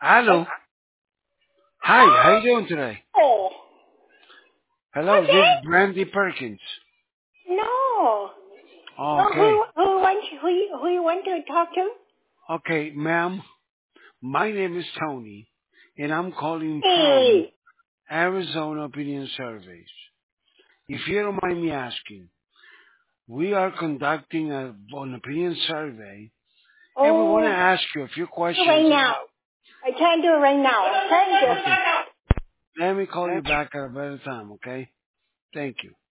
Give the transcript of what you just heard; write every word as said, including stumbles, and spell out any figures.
Hello. Hi, how you doing today? Oh, Hello, what's this is it? Brandy Perkins. No. Oh, Okay. who who want who you, who you want to talk to? Okay, ma'am. My name is Tony, and I'm calling from Hey. Arizona Opinion Surveys. If you don't mind me asking, we are conducting a, an opinion survey, and we want to Oh, ask you a few right questions now. about... I can't do it right now. Thank Okay, you. let me call you back at a better time, okay? Thank you.